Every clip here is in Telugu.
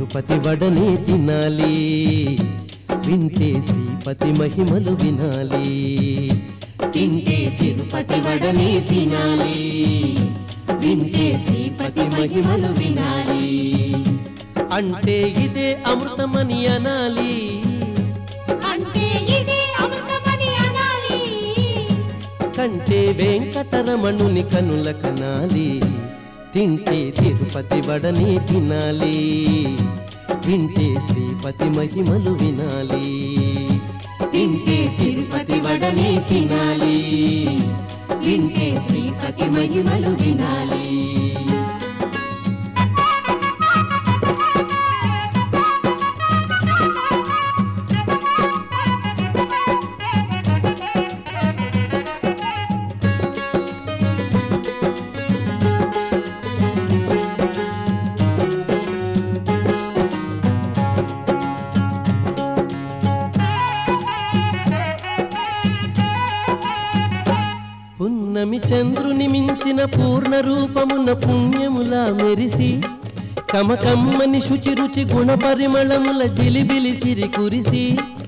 తిరుపతి వడనే తినాలి, వింటే శ్రీపతి మహిమలు వినాలి. తింటే తిరుపతి వడనే తినాలి, వింటే శ్రీపతి మహిమలు వినాలి. అంటే ఇదే అమృతమని అనాలి, అంటే ఇదే అమృతమని అనాలి. కంటే వెంకటరమణుని కనుల కనాలి. తింటే తిరుపతి వడనే తినాలి, వింటే శ్రీపతి మహిమలు వినాలి. తింటే తిరుపతి వడనే తినాలి, వింటే శ్రీపతి మహిమలు వినాలి. పున్నమి చంద్రుని మించిన పూర్ణ రూపమున పుణ్యములా మెరిసి, కమకమ్మని శుచి రుచి గుణ పరిమళముల జిలిబిలి సిరి కురిసి,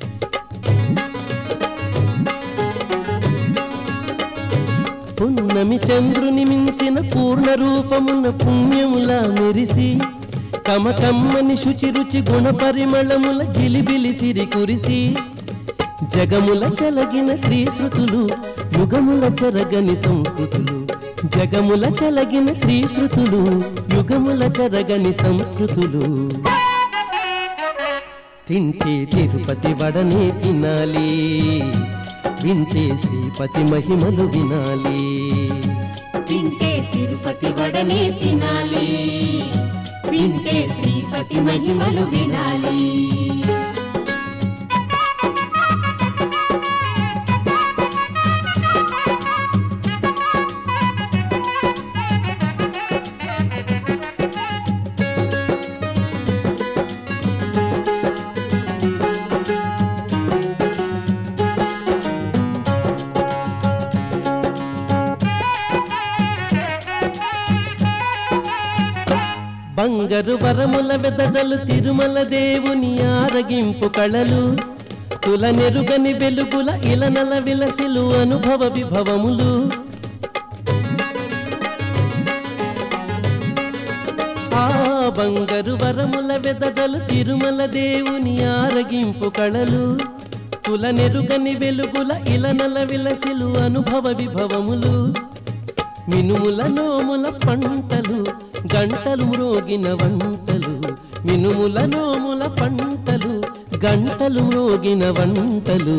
పున్నమి చంద్రుని మించిన పూర్ణ రూపమున పుణ్యములా మెరిసి, కమకమ్మని శుచి రుచి గుణ పరిమళముల జిలిబిలి సిరి కురిసి, జగముల చెలగిన శ్రీశ్రుతులు యుగముల చెరగని సంస్కృతులు, జగముల చెలగిన శ్రీశ్రుతులు యుగముల చెరగని సంస్కృతులు. తింటే తిరుపతి వడనే తినాలి, వింటే శ్రీపతి మహిమలు వినాలి. తింటే తిరుపతి వడనే తినాలి, వింటే శ్రీపతి మహిమలు వినాలి. బంగారు వరముల వెదజలు తిరుమల దేవుని ఆరగింపు కళలు, తుల నెరుగని వెలుగుల ఇలనల విలసిలు అనుభవ విభవములు. ఆ బంగారు వరముల వెదజలు తిరుమల దేవుని ఆరగింపు కళలు, తుల నెరుగని వెలుగుల ఇలనల విలసిలు అనుభవ విభవములు. మినుముల నోముల పంటలు గంటలు మ్రోగిన వంటలు, మినుముల నోముల పంటలు గంటలు మ్రోగిన వంటలు.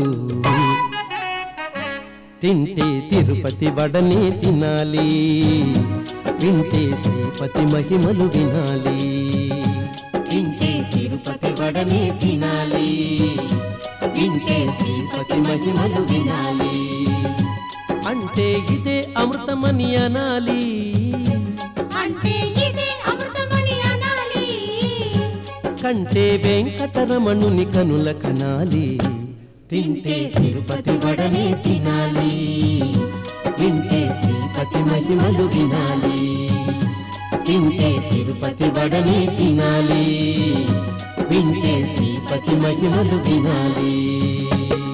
తింటే తిరుపతి వడనే తినాలి, వింటే శ్రీపతి మహిమలు వినాలి. తింటే తిరుపతి వడనే తినాలి, వింటే శ్రీపతి మహిమలు వినాలి. అంటే ఇదే అమృతమని అనాలి, అంటే ఇదే అమృతమని అనాలి. కంటే వెంకటరమణుని కనుల కనాలి. తింటే తిరుపతి వడనే తినాలి, వింటే శ్రీపతి మహిమలు వినాలి. తింటే తిరుపతి వడనే తినాలి, వింటే శ్రీపతి మహిమలు వినాలి.